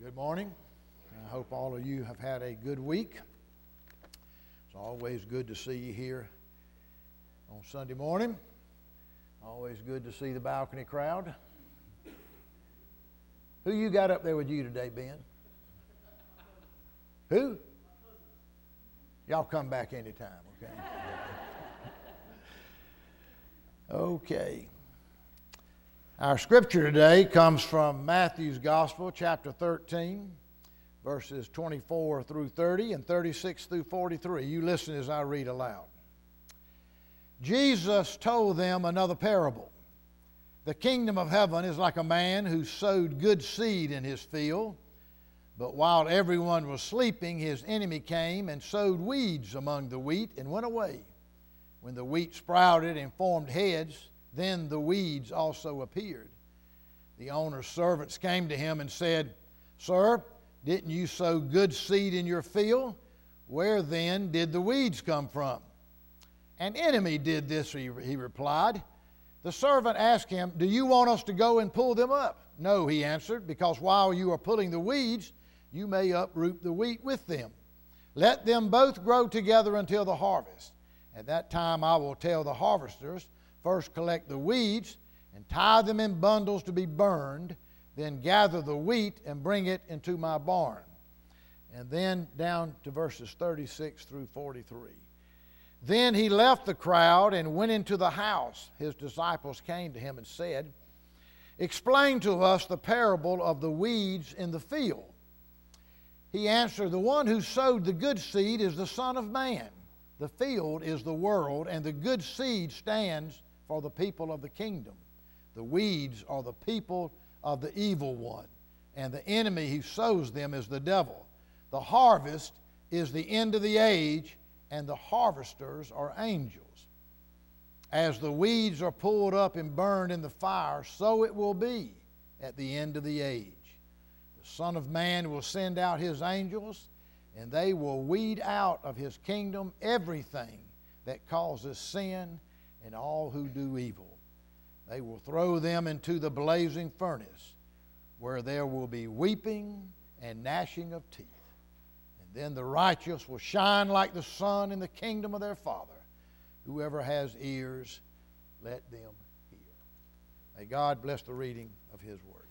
Good morning. I hope all of you have had a good week. It's always good to see you here on Sunday morning. Always good to see the balcony crowd. Who you got up there with you today, Ben? Who? Y'all come back anytime, okay? Okay. Our scripture today comes from Matthew's Gospel, chapter 13, verses 24 through 30 and 36 through 43. You listen as I read aloud. Jesus told them another parable. The kingdom of heaven is like a man who sowed good seed in his field, but while everyone was sleeping, his enemy came and sowed weeds among the wheat and went away. When the wheat sprouted and formed heads, then the weeds also appeared. The owner's servants came to him and said, "Sir, didn't you sow good seed in your field? Where then did the weeds come from?" "An enemy did this," he replied. The servant asked him, "Do you want us to go and pull them up?" "No," he answered, "because while you are pulling the weeds, you may uproot the wheat with them. Let them both grow together until the harvest. At that time I will tell the harvesters, first collect the weeds and tie them in bundles to be burned, then gather the wheat and bring it into my barn." And then down to verses 36 through 43. Then he left the crowd and went into the house. His disciples came to him and said, "Explain to us the parable of the weeds in the field." He answered, "The one who sowed the good seed is the Son of Man. The field is the world, and the good seed stands for the people of the kingdom. The weeds are the people of the evil one, and the enemy who sows them is the devil. The harvest is the end of the age, and the harvesters are angels. As the weeds are pulled up and burned in the fire, so it will be at the end of the age. The Son of Man will send out his angels, and they will weed out of his kingdom everything that causes sin and all who do evil. They will throw them into the blazing furnace, where there will be weeping and gnashing of teeth. And then the righteous will shine like the sun in the kingdom of their Father. Whoever has ears, let them hear." May God bless the reading of his word.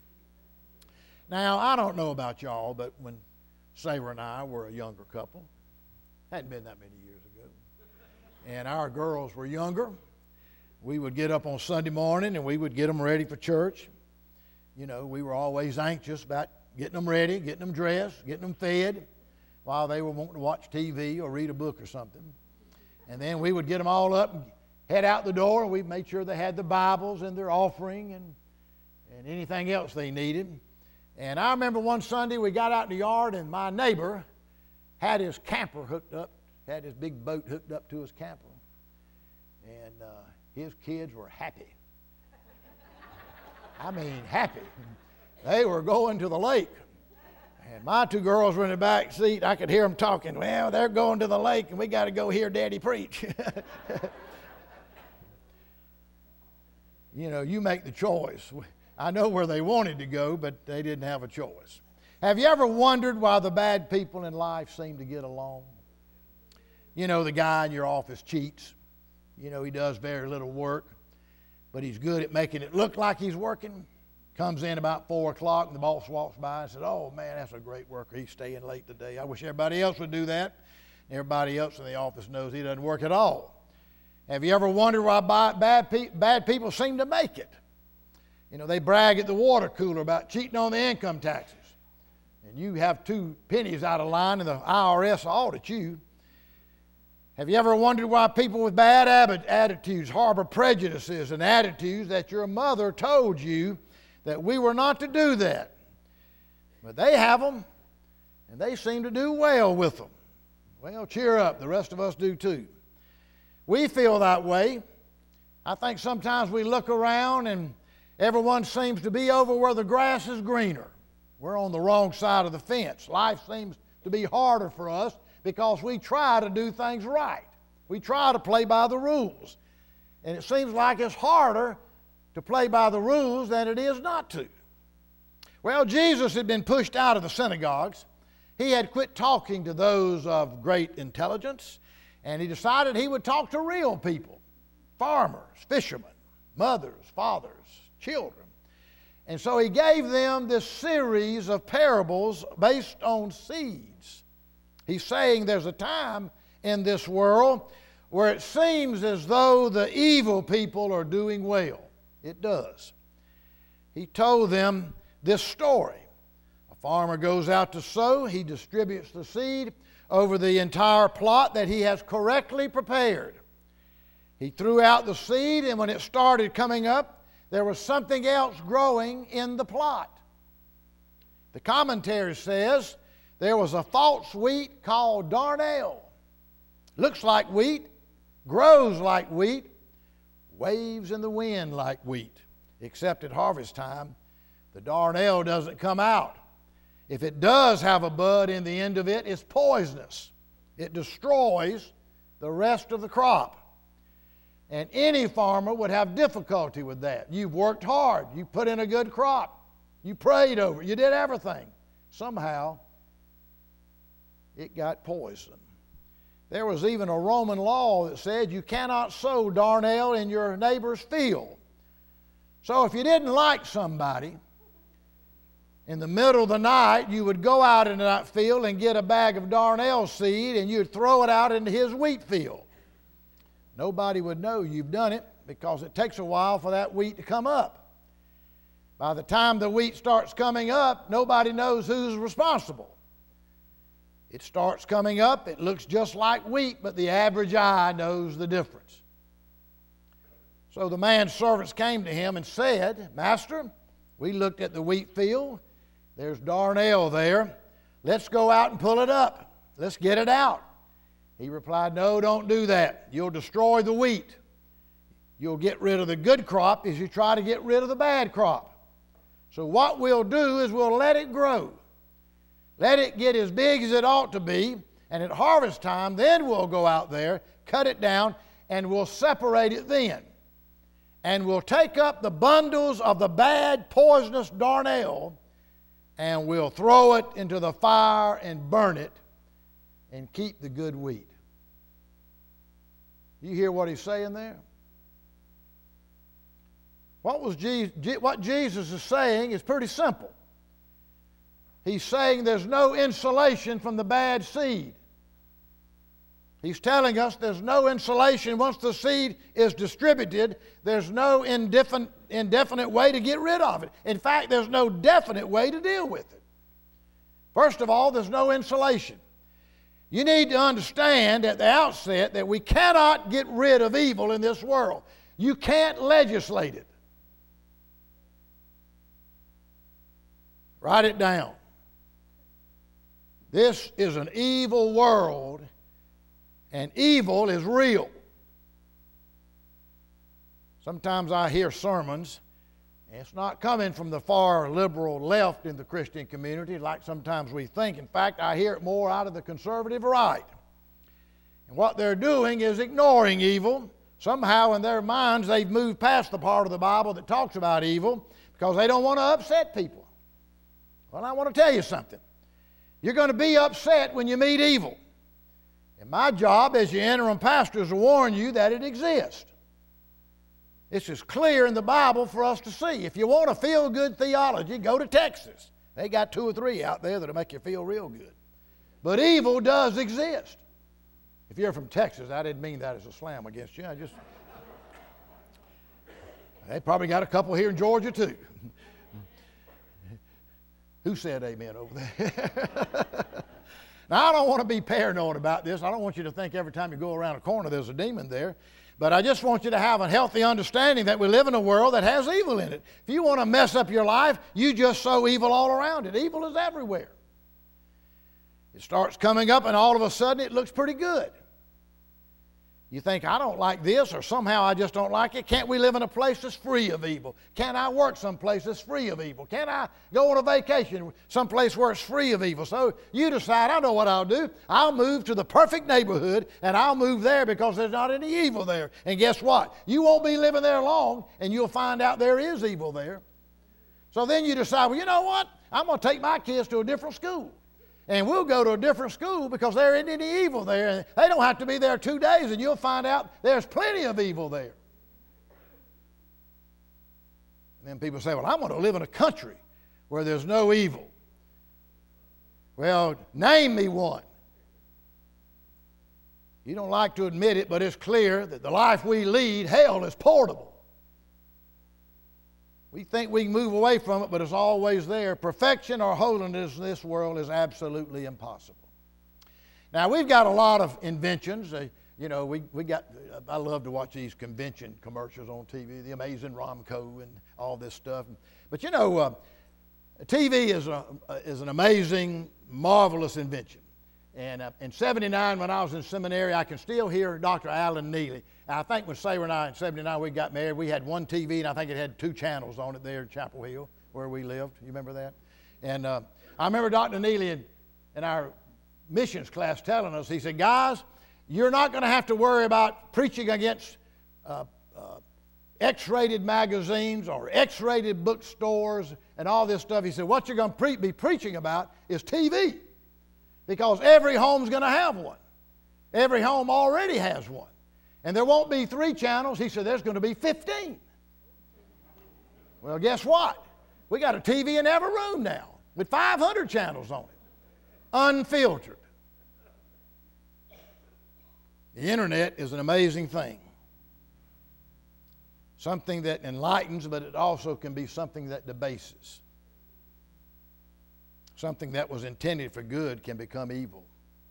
Now, I don't know about y'all, but when Sarah and I were a younger couple, hadn't been that many years ago, and our girls were younger, we would get up on Sunday morning and we would get them ready for church. You know, we were always anxious about getting them ready, getting them dressed, getting them fed while they were wanting to watch TV or read a book or something. And then we would get them all up and head out the door, and we made sure they had the Bibles and their offering and anything else they needed. And I remember one Sunday we got out in the yard, and my neighbor had his camper hooked up, had his big boat hooked up to his camper. And his kids were happy. I mean, happy. They were going to the lake. And my two girls were in the back seat. I could hear them talking. "Well, they're going to the lake, and we got to go hear Daddy preach." You know, you make the choice. I know where they wanted to go, but they didn't have a choice. Have you ever wondered why the bad people in life seem to get along? You know, the guy in your office cheats. You know, he does very little work, but he's good at making it look like he's working. Comes in about 4 o'clock, and the boss walks by and says, "Oh, man, that's a great worker. He's staying late today. I wish everybody else would do that." Everybody else in the office knows he doesn't work at all. Have you ever wondered why bad people seem to make it? You know, they brag at the water cooler about cheating on the income taxes. And you have 2 pennies out of line, and the IRS will audit you. Have you ever wondered why people with bad attitudes harbor prejudices and attitudes that your mother told you that we were not to do that? But they have them, and they seem to do well with them. Well, cheer up. The rest of us do too. We feel that way. I think sometimes we look around and everyone seems to be over where the grass is greener. We're on the wrong side of the fence. Life seems to be harder for us because we try to do things right. We try to play by the rules. And it seems like it's harder to play by the rules than it is not to. Well, Jesus had been pushed out of the synagogues. He had quit talking to those of great intelligence, and he decided he would talk to real people, farmers, fishermen, mothers, fathers, children. And so he gave them this series of parables based on seeds. He's saying there's a time in this world where it seems as though the evil people are doing well. It does. He told them this story. A farmer goes out to sow. He distributes the seed over the entire plot that he has correctly prepared. He threw out the seed, and when it started coming up, there was something else growing in the plot. The commentary says there was a false wheat called darnel. Looks like wheat, grows like wheat, waves in the wind like wheat. Except at harvest time, the darnel doesn't come out. If it does have a bud in the end of it, it's poisonous. It destroys the rest of the crop. And any farmer would have difficulty with that. You've worked hard. You put in a good crop. You prayed over it. You did everything. Somehow, it got poisoned. There was even a Roman law that said you cannot sow darnel in your neighbor's field. So if you didn't like somebody, in the middle of the night, you would go out into that field and get a bag of darnel seed, and you'd throw it out into his wheat field. Nobody would know you've done it because it takes a while for that wheat to come up. By the time the wheat starts coming up, nobody knows who's responsible. It starts coming up, it looks just like wheat, but the average eye knows the difference. So the man's servants came to him and said, "Master, we looked at the wheat field. There's darnel there. Let's go out and pull it up. Let's get it out." He replied, "No, don't do that. You'll destroy the wheat. You'll get rid of the good crop as you try to get rid of the bad crop. So what we'll do is we'll let it grow. Let it get as big as it ought to be, and at harvest time, then we'll go out there, cut it down, and we'll separate it then. And we'll take up the bundles of the bad, poisonous darnel, and we'll throw it into the fire and burn it and keep the good wheat." You hear what he's saying there? What Jesus is saying is pretty simple. He's saying there's no insulation from the bad seed. He's telling us there's no insulation. Once the seed is distributed, there's no indefinite way to get rid of it. In fact, there's no definite way to deal with it. First of all, there's no insulation. You need to understand at the outset that we cannot get rid of evil in this world. You can't legislate it. Write it down. This is an evil world, and evil is real. Sometimes I hear sermons, and it's not coming from the far liberal left in the Christian community like sometimes we think. In fact, I hear it more out of the conservative right. And what they're doing is ignoring evil. Somehow in their minds they've moved past the part of the Bible that talks about evil because they don't want to upset people. Well, I want to tell you something. You're going to be upset when you meet evil. And my job as your interim pastor is to warn you that it exists. It's as clear in the Bible for us to see. If you want a feel-good theology, go to Texas. They got 2 or 3 out there that'll make you feel real good. But evil does exist. If you're from Texas, I didn't mean that as a slam against you. They probably got a couple here in Georgia too. Who said amen over there? Now, I don't want to be paranoid about this. I don't want you to think every time you go around a corner there's a demon there. But I just want you to have a healthy understanding that we live in a world that has evil in it. If you want to mess up your life, you just sow evil all around it. Evil is everywhere. It starts coming up and all of a sudden it looks pretty good. You think, I don't like this, or somehow I just don't like it. Can't we live in a place that's free of evil? Can't I work someplace that's free of evil? Can't I go on a vacation someplace where it's free of evil? So you decide, I know what I'll do. I'll move to the perfect neighborhood, and I'll move there because there's not any evil there. And guess what? You won't be living there long, and you'll find out there is evil there. So then you decide, well, you know what? I'm going to take my kids to a different school. And we'll go to a different school because there isn't any evil there. They don't have to be there 2 days, and you'll find out there's plenty of evil there. And then people say, well, I'm going to live in a country where there's no evil. Well, name me one. You don't like to admit it, but it's clear that the life we lead, hell, is portable. We think we can move away from it, but it's always there. Perfection or holiness in this world is absolutely impossible. Now, we've got a lot of inventions. I love to watch these convention commercials on TV, the Amazing Romco and all this stuff. But TV is an amazing, marvelous invention. And in 79, when I was in seminary, I can still hear Dr. Allen Neely. I think when Sarah and I in 79 we got married, we had one TV, and I think it had 2 channels on it there in Chapel Hill where we lived. You remember that? And I remember Dr. Neely in our missions class telling us, he said, guys, you're not going to have to worry about preaching against X-rated magazines or X-rated bookstores and all this stuff. He said, what you're going to be preaching about is TV. Because every home's going to have one. Every home already has one. And there won't be 3 channels. He said there's going to be 15. Well, guess what? We got a TV in every room now with 500 channels on it. Unfiltered. The internet is an amazing thing. Something that enlightens, but it also can be something that debases. Something that was intended for good can become evil.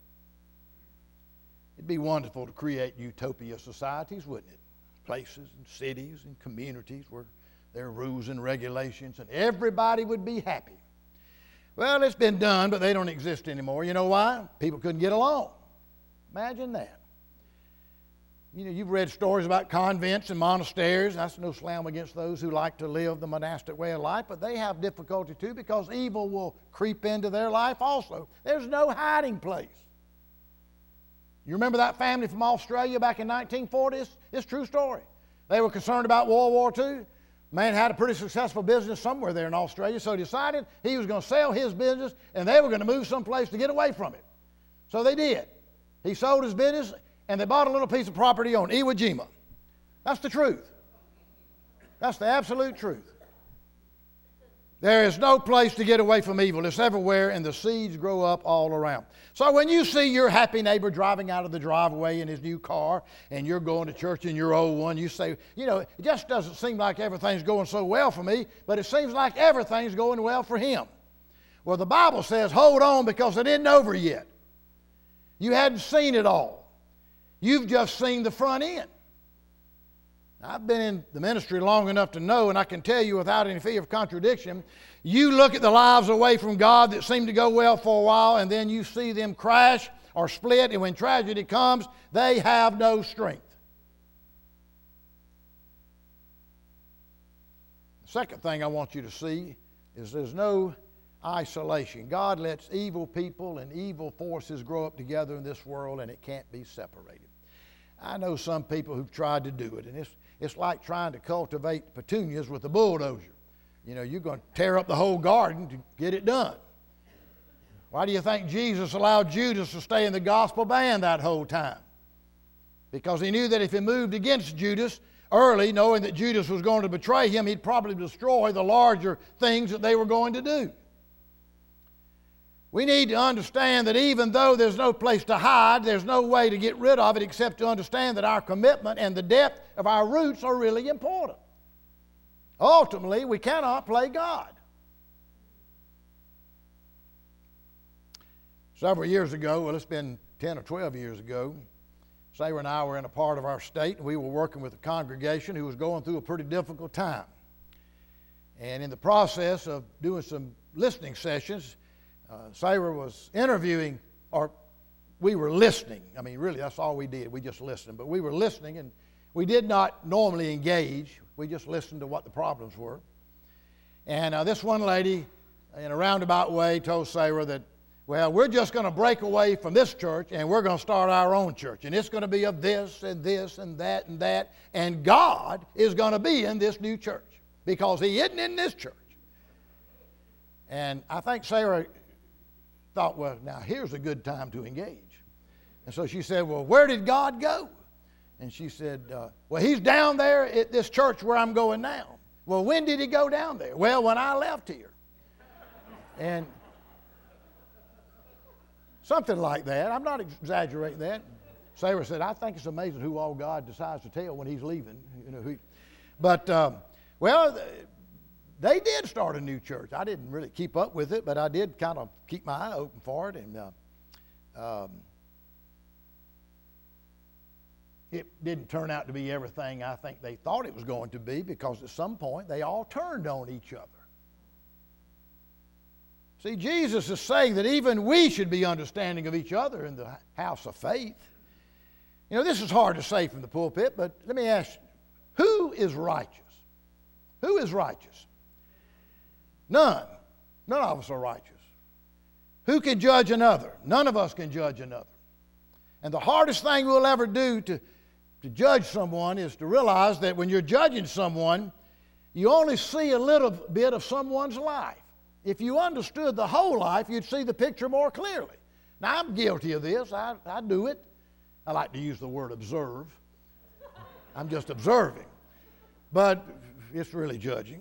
It'd be wonderful to create utopia societies, wouldn't it? Places and cities and communities where there are rules and regulations and everybody would be happy. Well, it's been done, but they don't exist anymore. You know why? People couldn't get along. Imagine that. You've read stories about convents and monasteries. That's no slam against those who like to live the monastic way of life, but they have difficulty too because evil will creep into their life also. There's no hiding place. You remember that family from Australia back in 1940? It's a true story. They were concerned about World War II. Man had a pretty successful business somewhere there in Australia, so he decided he was going to sell his business and they were going to move someplace to get away from it. So they did. He sold his business and they bought a little piece of property on Iwo Jima. That's the truth. That's the absolute truth. There is no place to get away from evil. It's everywhere, and the seeds grow up all around. So when you see your happy neighbor driving out of the driveway in his new car, and you're going to church in your old one, you say, it just doesn't seem like everything's going so well for me, but it seems like everything's going well for him. Well, the Bible says, hold on, because it isn't over yet. You hadn't seen it all. You've just seen the front end. I've been in the ministry long enough to know, and I can tell you without any fear of contradiction, you look at the lives away from God that seem to go well for a while, and then you see them crash or split, and when tragedy comes, they have no strength. The second thing I want you to see is there's no isolation. God lets evil people and evil forces grow up together in this world, and it can't be separated. I know some people who've tried to do it, and it's like trying to cultivate petunias with a bulldozer. You're going to tear up the whole garden to get it done. Why do you think Jesus allowed Judas to stay in the gospel band that whole time? Because he knew that if he moved against Judas early, knowing that Judas was going to betray him, he'd probably destroy the larger things that they were going to do. We need to understand that even though there's no place to hide, there's no way to get rid of it except to understand that our commitment and the depth of our roots are really important. Ultimately, we cannot play God. Several years ago, well, it's been 10 or 12 years ago, Sarah and I were in a part of our state, and we were working with a congregation who was going through a pretty difficult time. And in the process of doing some listening sessions, Sarah was interviewing, or we were listening. I mean, really, that's all we did. We just listened. But we were listening, and we did not normally engage. We just listened to what the problems were. And this one lady, in a roundabout way, told Sarah that, well, we're just going to break away from this church, and we're going to start our own church. And it's going to be of this and this and that and that. And God is going to be in this new church because He isn't in this church. And I think Sarah thought, well, now here's a good time to engage. And so she said, well, where did God go? And she said, well, he's down there at this church where I'm going now. Well, when did he go down there? Well, when I left here. And something like that. I'm not exaggerating that. Sarah said, I think it's amazing who all God decides to tell when he's leaving. Well, they did start a new church. I didn't really keep up with it, but I did kind of keep my eye open for it. And it didn't turn out to be everything I think they thought it was going to be, because at some point they all turned on each other. See, Jesus is saying that even we should be understanding of each other in the house of faith. You know, this is hard to say from the pulpit, but let me ask you, who is righteous? Who is righteous? None. None of us are righteous. Who can judge another? None of us can judge another. And the hardest thing we'll ever do to judge someone is to realize that when you're judging someone, you only see a little bit of someone's life. If you understood the whole life, you'd see the picture more clearly. Now, I'm guilty of this. I do it. I like to use the word observe. I'm just observing. But it's really judging.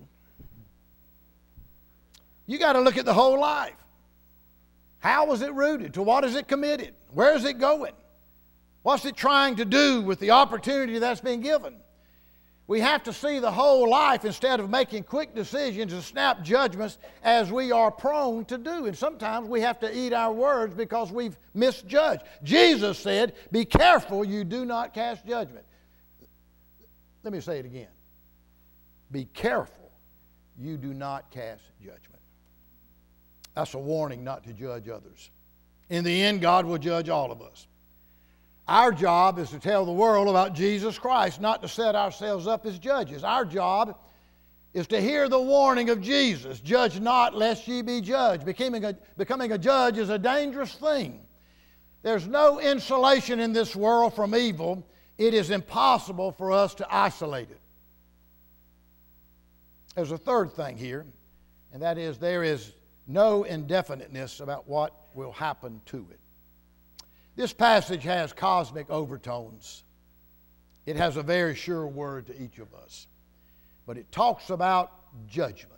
You got to look at the whole life. How was it rooted? To what is it committed? Where is it going? What's it trying to do with the opportunity that's been given? We have to see the whole life instead of making quick decisions and snap judgments as we are prone to do. And sometimes we have to eat our words because we've misjudged. Jesus said, be careful you do not cast judgment. Let me say it again. Be careful you do not cast judgment. That's a warning not to judge others. In the end, God will judge all of us. Our job is to tell the world about Jesus Christ, not to set ourselves up as judges. Our job is to hear the warning of Jesus, judge not lest ye be judged. Becoming a judge is a dangerous thing. There's no insulation in this world from evil. It is impossible for us to isolate it. There's a third thing here, and that is there is no indefiniteness about what will happen to it. This passage has cosmic overtones. It has a very sure word to each of us. But it talks about judgment.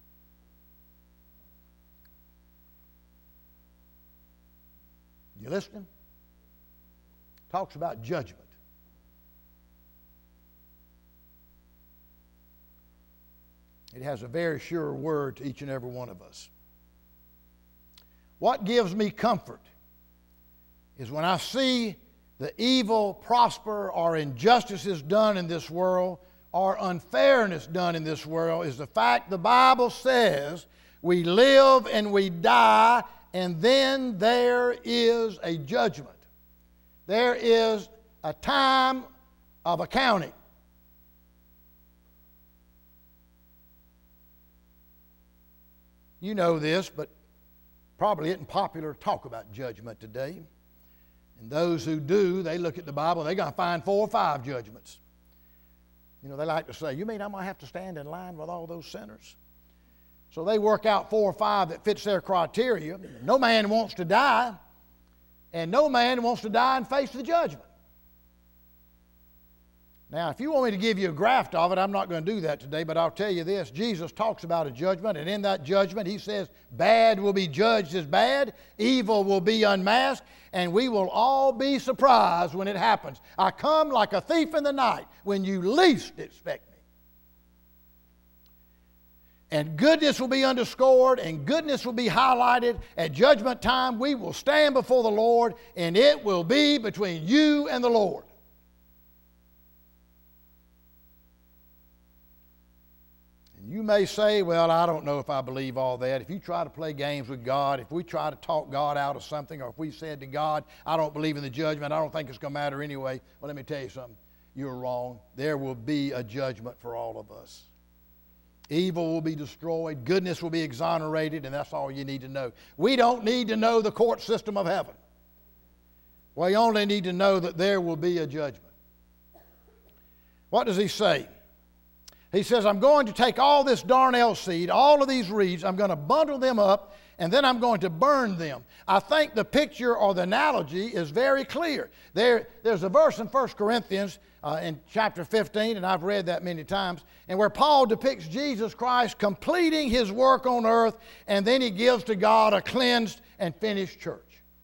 You listening? It talks about judgment. It has a very sure word to each and every one of us. What gives me comfort is when I see the evil prosper or injustices done in this world or unfairness done in this world, is the fact the Bible says we live and we die, and then there is a judgment. There is a time of accounting. You know this, but probably isn't popular to talk about judgment today. And those who do, they look at the Bible, they're going to find 4 or 5 judgments. You know, they like to say, you mean I'm going to have to stand in line with all those sinners? So they work out 4 or 5 that fits their criteria. No man wants to die, and no man wants to die and face the judgment. Now, if you want me to give you a graft of it, I'm not going to do that today, but I'll tell you this. Jesus talks about a judgment, and in that judgment, he says, bad will be judged as bad, evil will be unmasked, and we will all be surprised when it happens. I come like a thief in the night when you least expect me. And goodness will be underscored, and goodness will be highlighted. At judgment time, we will stand before the Lord, and it will be between you and the Lord. You may say, well, I don't know if I believe all that. If you try to play games with God, if we try to talk God out of something, or if we said to God, I don't believe in the judgment, I don't think it's going to matter anyway, well, let me tell you something. You're wrong. There will be a judgment for all of us. Evil will be destroyed. Goodness will be exonerated, and that's all you need to know. We don't need to know the court system of heaven. We only need to know that there will be a judgment. What does he say? He says, I'm going to take all this darnel seed, all of these reeds, I'm going to bundle them up, and then I'm going to burn them. I think the picture or the analogy is very clear. There's a verse in 1 Corinthians in chapter 15, and I've read that many times, and where Paul depicts Jesus Christ completing his work on earth, and then he gives to God a cleansed and finished church.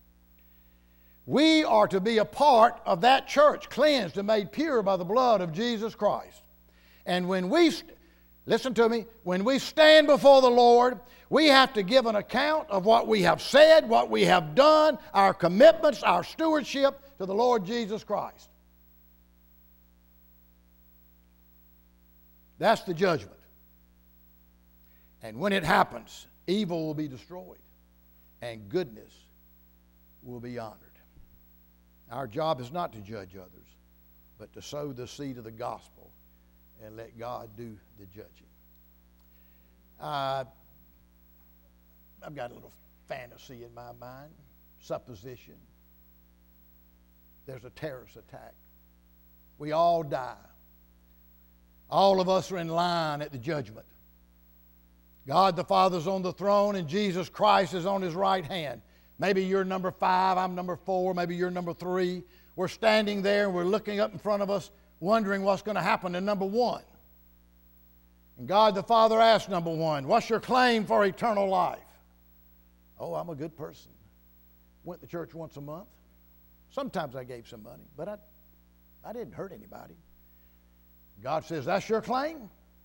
We are to be a part of that church, cleansed and made pure by the blood of Jesus Christ. And when we, listen to me, when we stand before the Lord, we have to give an account of what we have said, what we have done, our commitments, our stewardship to the Lord Jesus Christ. That's the judgment. And when it happens, evil will be destroyed and goodness will be honored. Our job is not to judge others, but to sow the seed of the gospel and let God do the judging. I've got a little fantasy in my mind, supposition. There's a terrorist attack. We all die. All of us are in line at the judgment. God the Father's on the throne and Jesus Christ is on his right hand. Maybe you're number 5, I'm number 4, maybe you're number 3. We're standing there and we're looking up in front of us wondering what's going to happen to number 1. And God the Father asked number 1, what's your claim for eternal life? Oh, I'm a good person. Went to church once a month. Sometimes I gave some money, but I didn't hurt anybody. God says, that's your claim?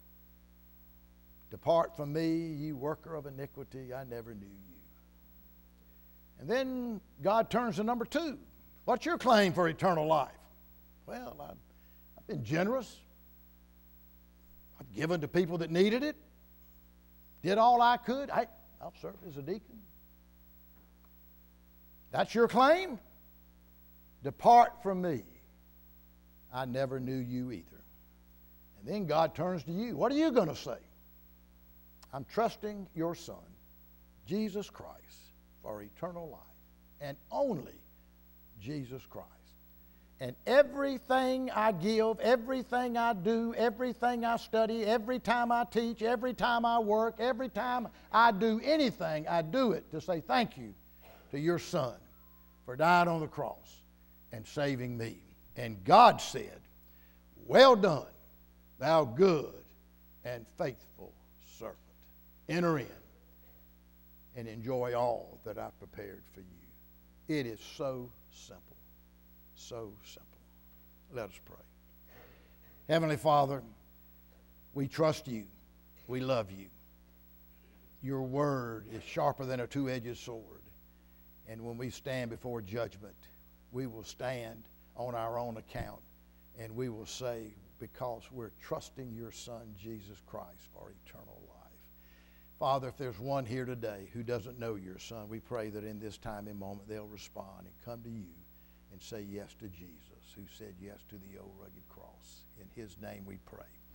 Depart from me, you worker of iniquity, I never knew you. And then God turns to number 2. What's your claim for eternal life? Well, I've been generous. I've given to people that needed it. Did all I could. I'll serve as a deacon. That's your claim? Depart from me. I never knew you either. And then God turns to you. What are you going to say? I'm trusting your Son, Jesus Christ, for eternal life, and only Jesus Christ. And everything I give, everything I do, everything I study, every time I teach, every time I work, every time I do anything, I do it to say thank you to your Son for dying on the cross and saving me. And God said, well done, thou good and faithful servant. Enter in and enjoy all that I've prepared for you. It is so simple, so simple. Let us pray. Heavenly Father, we trust you. We love you. Your word is sharper than a two-edged sword. And when we stand before judgment, we will stand on our own account and we will say, because we're trusting your Son, Jesus Christ, for eternal life. Father, if there's one here today who doesn't know your Son, we pray that in this time and moment they'll respond and come to you and say yes to Jesus, who said yes to the old rugged cross. In his name we pray.